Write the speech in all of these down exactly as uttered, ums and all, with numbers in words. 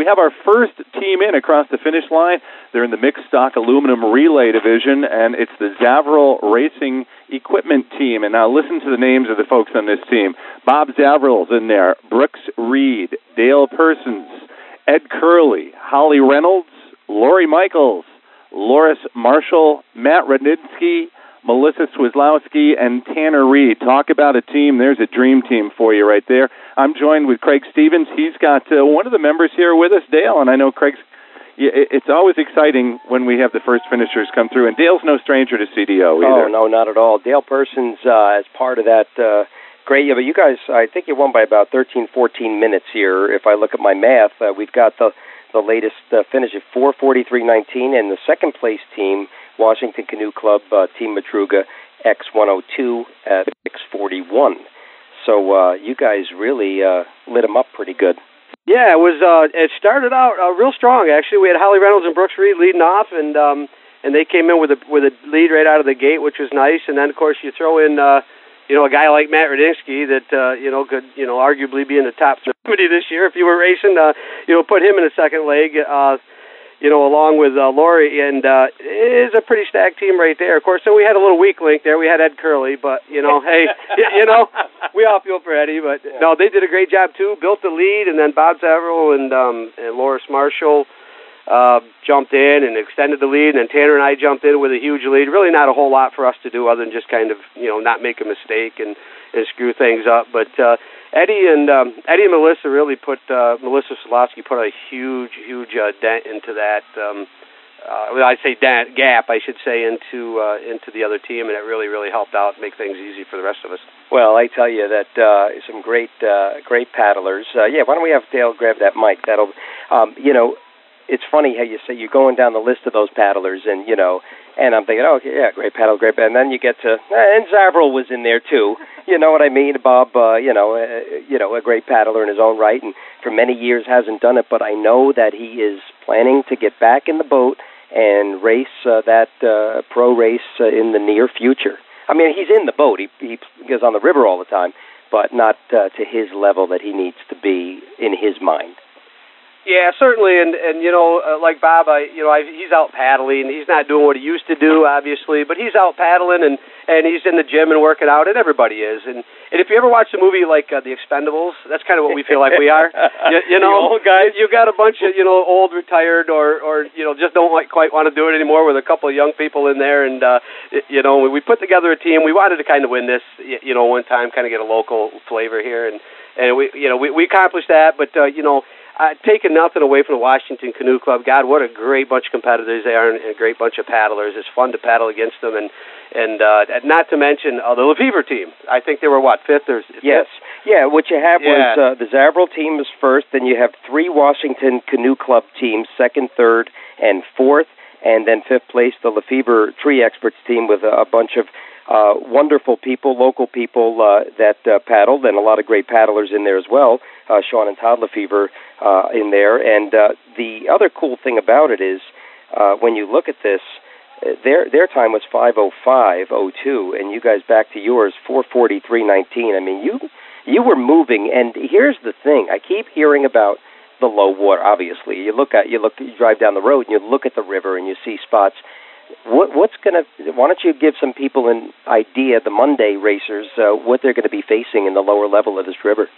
have our first team in across the finish line. They're in the mixed stock aluminum relay division, and it's the Zavrel Racing Equipment team. And now listen to the names of the folks on this team. Bob Zavrel's in there, Brooks Reed, Dale Persons, Ed Curley, Holly Reynolds, Lori Michaels, Loris Marshall, Matt Rudnitsky, Melissa Swislowski, and Tanner Reed. Talk about a team. There's a dream team for you right there. I'm joined with Craig Stevens. He's got uh, one of the members here with us, Dale, and I know Craig's, it's always exciting when we have the first finishers come through, and Dale's no stranger to C D O either. Oh, no, not at all. Dale Persons uh, as part of that, uh, great. Yeah, but you guys, I think you won by about thirteen, fourteen minutes here. If I look at my math, uh, we've got the, the latest uh, finish at four forty-three nineteen, and the second place team, Washington Canoe Club, uh, Team Madruga, X one oh two at six forty-one. So uh, you guys really uh, lit them up pretty good. Yeah, it was. Uh, it started out uh, real strong. Actually, we had Holly Reynolds and Brooks Reed leading off, and um, and they came in with a with a lead right out of the gate, which was nice. And then, of course, you throw in, uh, you know, a guy like Matt Radinsky that uh, you know could you know arguably be in the top thirty this year if you were racing. Uh, you know, put him in a second leg. Uh, you know, along with uh, Lori, and uh, it is a pretty stacked team right there. Of course, so we had a little weak link there. We had Ed Curley, but, you know, hey, you know, we all feel for Eddie. But, no, they did a great job, too. Built the lead, and then Bob Zavrel and, um, and Loris Marshall uh, jumped in and extended the lead, and then Tanner and I jumped in with a huge lead. Really not a whole lot for us to do other than just kind of, you know, not make a mistake and, and screw things up. But uh, Eddie and um, Eddie and Melissa really put uh, Melissa Solosky put a huge, huge uh, dent into that. Um, uh, well, I say dent gap, I should say, into uh, into the other team, and it really, really helped out, make things easy for the rest of us. Well, I tell you that uh, some great, uh, great paddlers. Uh, yeah, why don't we have Dale grab that mic? That'll, um, you know, it's funny how you say you're going down the list of those paddlers, and you know. And I'm thinking, oh, okay, yeah, great paddle, great paddle. And then you get to, and Zavrel was in there too. You know what I mean? Bob, uh, you know, uh, you know, a great paddler in his own right, and for many years hasn't done it. But I know that he is planning to get back in the boat and race uh, that uh, pro race uh, in the near future. I mean, he's in the boat. He, he goes on the river all the time, but not uh, to his level that he needs to be in his mind. Yeah, certainly, and and you know, uh, like Bob, I you know, I, he's out paddling. He's not doing what he used to do, obviously, but he's out paddling and, and he's in the gym and working out, and everybody is. And and if you ever watch the movie like uh, The Expendables, that's kind of what we feel like we are. You, you know, old guys. You, you got a bunch of you know old retired or or you know just don't like, quite want to do it anymore with a couple of young people in there, and uh, you know, we put together a team. We wanted to kind of win this, you know, one time, kind of get a local flavor here, and and we you know we we accomplished that, but uh, you know. Uh, taking nothing away from the Washington Canoe Club, God, what a great bunch of competitors they are, and a great bunch of paddlers. It's fun to paddle against them, and and uh, not to mention uh, the Lefevre team. I think they were what fifth or fifth? Yes, yeah. What you have yeah. was uh, the Zavrel team was first, then you have three Washington Canoe Club teams, second, third, and fourth, and then fifth place the Lefevre Tree Experts team with a, a bunch of uh, wonderful people, local people uh, that uh, paddled, and a lot of great paddlers in there as well. Uh, Sean and Todd Lefevre uh, in there. And uh, the other cool thing about it is uh, when you look at this, uh, their their time was five oh five oh two, and you guys back to yours, four forty-three nineteen. I mean, you you were moving. And here's the thing. I keep hearing about the low water, obviously. You look at, you look, you drive down the road and you look at the river and you see spots. What, what's going to, why don't you give some people an idea, the Monday racers, uh, what they're going to be facing in the lower level of this river?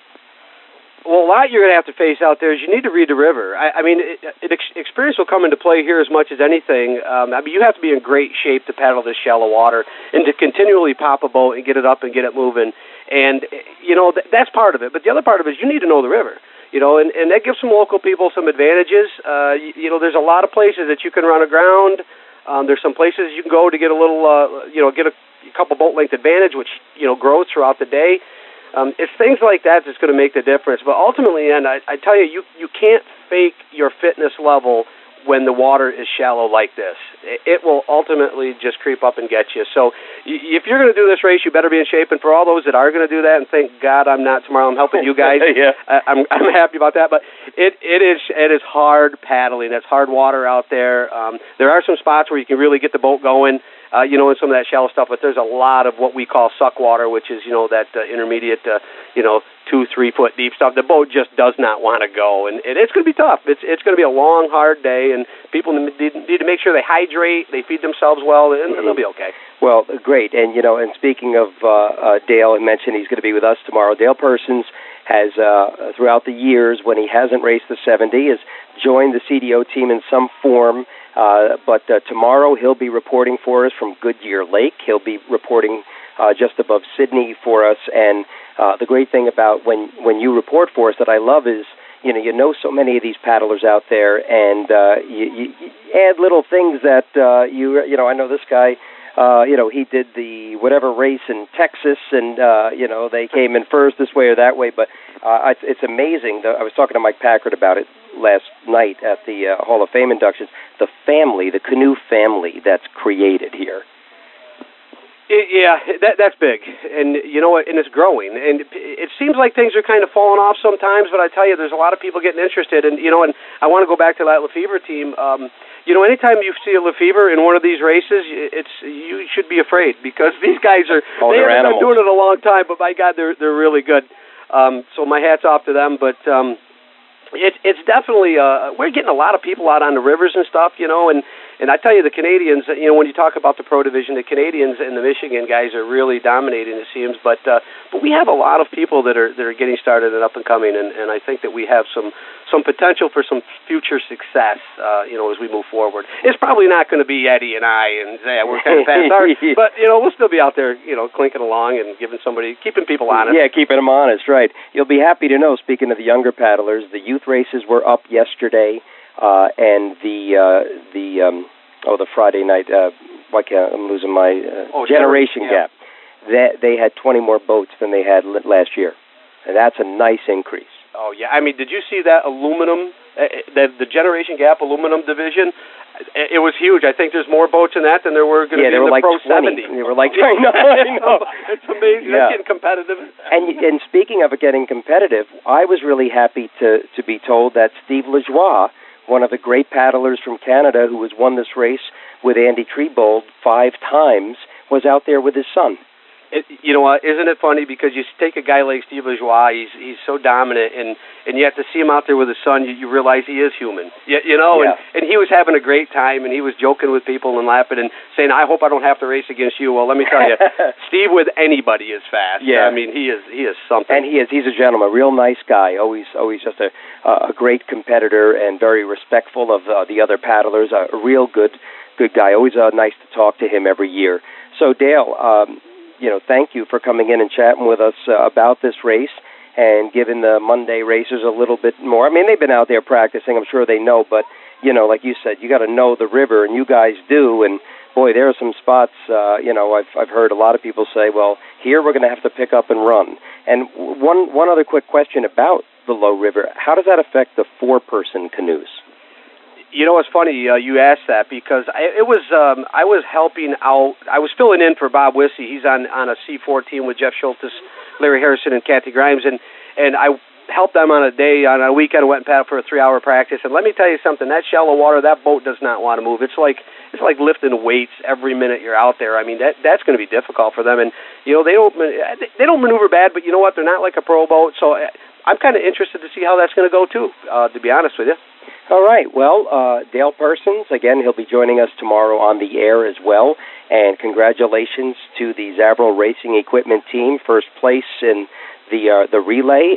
Well, a lot you're going to have to face out there is you need to read the river. I, I mean, it, it, experience will come into play here as much as anything. Um, I mean, you have to be in great shape to paddle this shallow water and to continually pop a boat and get it up and get it moving. And, you know, th- that's part of it. But the other part of it is you need to know the river. You know, and, and that gives some local people some advantages. Uh, you, you know, there's a lot of places that you can run aground. Um, there's some places you can go to get a little, uh, you know, get a, a couple boat length advantage, which, you know, grows throughout the day. Um, it's things like that that's going to make the difference. But ultimately, and I, I tell you, you, you can't fake your fitness level when the water is shallow like this. It, it will ultimately just creep up and get you. So y- if you're going to do this race, you better be in shape. And for all those that are going to do that, and thank God I'm not tomorrow, I'm helping you guys. yeah. I, I'm I'm happy about that. But it it is it is hard paddling. It's hard water out there. Um, there are some spots where you can really get the boat going. uh, you know, and some of that shallow stuff. But there's a lot of what we call suck water, which is, you know, that uh, intermediate, uh, you know, two, three foot deep stuff. The boat just does not want to go, and, and it's going to be tough. It's it's going to be a long, hard day, and people need, need to make sure they hydrate, they feed themselves well, and, and they'll be okay. Well, great. And, you know, and speaking of uh, uh, Dale, I mentioned he's going to be with us tomorrow. Dale Persons has, uh, throughout the years, when he hasn't raced the seventy, has joined the C D O team in some form. Uh, but uh, tomorrow he'll be reporting for us from Goodyear Lake. He'll be reporting uh, just above Sydney for us. And uh, the great thing about when, when you report for us that I love is, you know, you know so many of these paddlers out there, and uh, you, you, you add little things that, uh, you you know, I know this guy, uh, you know, he did the whatever race in Texas, and, uh, you know, they came in first this way or that way. But uh, it's, it's amazing. I was talking to Mike Packard about it last night at the uh, Hall of Fame inductions, the family, the canoe family that's created here. Yeah, that that's big, and you know what, and it's growing, and it seems like things are kind of falling off sometimes, but I tell you, there's a lot of people getting interested, and you know, and I want to go back to that Lefevre team. Um, you know, anytime you see a Lefevre in one of these races, it's you should be afraid, because these guys are oh, they haven't animals. been doing it a long time, but my God, they're they're really good. Um, so my hat's off to them, but um, it's it's definitely uh, we're getting a lot of people out on the rivers and stuff, you know, and. And I tell you, the Canadians, you know, when you talk about the pro division, the Canadians and the Michigan guys are really dominating, it seems. But uh, but we have a lot of people that are that are getting started and up and coming, and, and I think that we have some some potential for some future success, uh, you know, as we move forward. It's probably not going to be Eddie and I, and yeah, we're kind of fast, but you know, we'll still be out there, you know, clinking along and giving somebody, keeping people honest. Yeah, keeping them honest, right? You'll be happy to know. Speaking of the younger paddlers, the youth races were up yesterday. Uh, and the uh, the um, oh the Friday night uh, why can't I'm losing my uh, oh, generation yeah. gap. That they had twenty more boats than they had last year, and that's a nice increase. Oh yeah, I mean, did you see that aluminum, uh, the the generation gap aluminum division? It was huge. I think there's more boats in that than there were going to yeah, be in the the like Pro twenty. seventy. They were like, I know, I know. It's amazing. Yeah. That's getting competitive. And and speaking of it getting competitive, I was really happy to to be told that Steve Lajoie, one of the great paddlers from Canada who has won this race with Andy Trebold five times, was out there with his son. It, you know what? Isn't it funny? Because you take a guy like Steve Lajoie, he's he's so dominant, and, and you have to see him out there with his son. You, you realize he is human. You, you know, yeah. and, and he was having a great time, and he was joking with people and laughing and saying, "I hope I don't have to race against you." Well, let me tell you, Steve with anybody is fast. Yeah, I mean, he is he is something. And he is he's a gentleman, real nice guy. Always always just a a great competitor and very respectful of uh, the other paddlers. A real good good guy. Always uh, nice to talk to him every year. So Dale. Um, You know, thank you for coming in and chatting with us uh, about this race and giving the Monday racers a little bit more. I mean, they've been out there practicing. I'm sure they know, but, you know, like you said, you got to know the river, and you guys do. And, boy, there are some spots, uh, you know, I've, I've heard a lot of people say, well, here we're going to have to pick up and run. And one, one other quick question about the Low River. How does that affect the four-person canoes? You know, it's funny uh, you asked that, because I, it was um, I was helping out. I was filling in for Bob Wissey. He's on, on a C four team with Jeff Schultes, Larry Harrison, and Kathy Grimes, and and I helped them on a day, on a weekend. I went and paddled for a three-hour practice. And let me tell you something: that shallow water, that boat does not want to move. It's like it's like lifting weights every minute you're out there. I mean, that that's going to be difficult for them. And you know, they don't they don't maneuver bad, but you know what? They're not like a pro boat. So I'm kind of interested to see how that's going to go too. Uh, to be honest with you. All right. Well, uh, Dale Persons, again, he'll be joining us tomorrow on the air as well. And congratulations to the Zavro Racing Equipment team, first place in the uh, the relay.